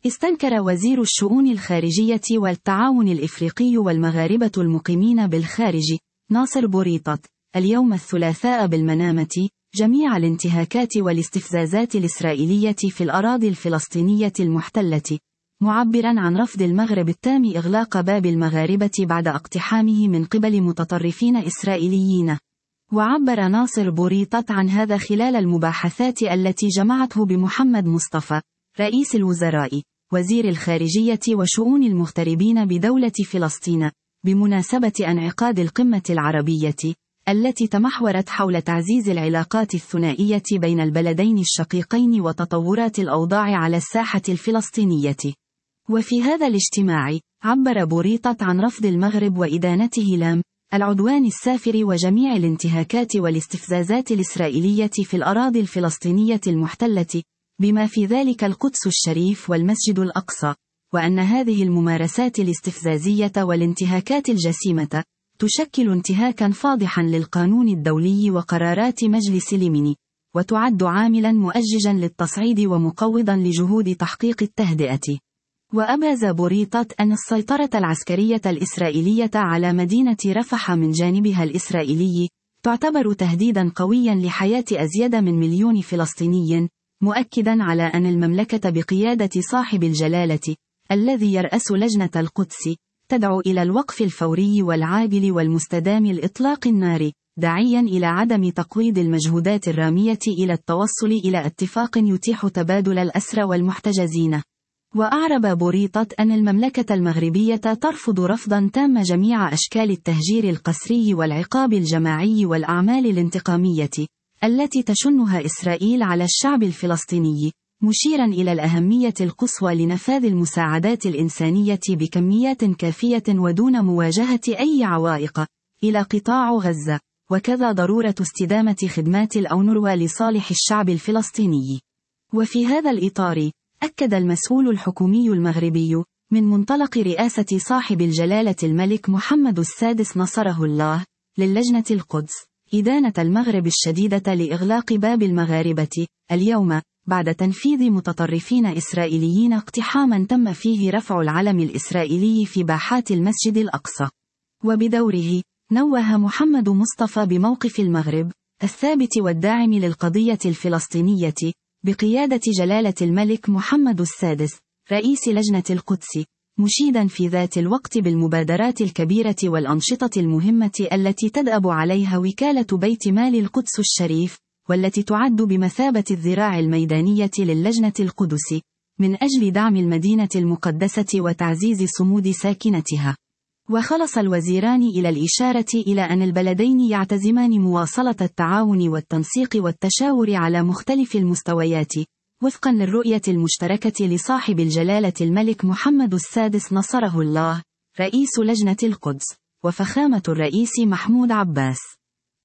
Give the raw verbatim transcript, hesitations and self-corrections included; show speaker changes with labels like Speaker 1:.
Speaker 1: استنكر وزير الشؤون الخارجية والتعاون الإفريقي والمغاربة المقيمين بالخارج ناصر بوريطة اليوم الثلاثاء بالمنامة جميع الانتهاكات والاستفزازات الإسرائيلية في الأراضي الفلسطينية المحتلة، معبرا عن رفض المغرب التام إغلاق باب المغاربة بعد اقتحامه من قبل متطرفين إسرائيليين. وعبر ناصر بوريطة عن هذا خلال المباحثات التي جمعته بمحمد مصطفى رئيس الوزراء وزير الخارجية وشؤون المغتربين بدولة فلسطين بمناسبة انعقاد القمة العربية التي تمحورت حول تعزيز العلاقات الثنائية بين البلدين الشقيقين وتطورات الأوضاع على الساحة الفلسطينية. وفي هذا الاجتماع عبر بوريطة عن رفض المغرب وإدانته لام العدوان السافر وجميع الانتهاكات والاستفزازات الإسرائيلية في الأراضي الفلسطينية المحتلة بما في ذلك القدس الشريف والمسجد الأقصى، وأن هذه الممارسات الاستفزازية والانتهاكات الجسيمة تشكل انتهاكا فاضحا للقانون الدولي وقرارات مجلس الأمن، وتعد عاملا مؤججا للتصعيد ومقوضا لجهود تحقيق التهدئة. وأبرز بوريطة أن السيطرة العسكرية الإسرائيلية على مدينة رفح من جانبها الإسرائيلي تعتبر تهديدا قويا لحياة أزيد من مليون فلسطيني، مؤكدا على أن المملكة بقيادة صاحب الجلالة الذي يرأس لجنة القدس تدعو إلى الوقف الفوري والعاجل والمستدام لإطلاق النار، داعيا إلى عدم تقويض المجهودات الرامية إلى التوصل إلى اتفاق يتيح تبادل الأسرى والمحتجزين. وأعرب بوريطة أن المملكة المغربية ترفض رفضا تام جميع أشكال التهجير القسري والعقاب الجماعي والأعمال الانتقامية التي تشنها إسرائيل على الشعب الفلسطيني، مشيرا إلى الأهمية القصوى لنفاذ المساعدات الإنسانية بكميات كافية ودون مواجهة أي عوائق إلى قطاع غزة، وكذا ضرورة استدامة خدمات الأونروا لصالح الشعب الفلسطيني. وفي هذا الإطار أكد المسؤول الحكومي المغربي من منطلق رئاسة صاحب الجلالة الملك محمد السادس نصره الله للجنة القدس إدانة المغرب الشديدة لإغلاق باب المغاربة اليوم بعد تنفيذ متطرفين إسرائيليين اقتحاما تم فيه رفع العلم الإسرائيلي في باحات المسجد الأقصى. وبدوره نوه محمد مصطفى بموقف المغرب الثابت والداعم للقضية الفلسطينية بقيادة جلالة الملك محمد السادس رئيس لجنة القدس، مشيدا في ذات الوقت بالمبادرات الكبيرة والأنشطة المهمة التي تدأب عليها وكالة بيت مال القدس الشريف، والتي تعد بمثابة الذراع الميدانية للجنة القدس من أجل دعم المدينة المقدسة وتعزيز صمود ساكنتها. وخلص الوزيران إلى الإشارة إلى أن البلدين يعتزمان مواصلة التعاون والتنسيق والتشاور على مختلف المستويات، وفقا للرؤية المشتركة لصاحب الجلالة الملك محمد السادس نصره الله رئيس لجنة القدس وفخامة الرئيس محمود عباس.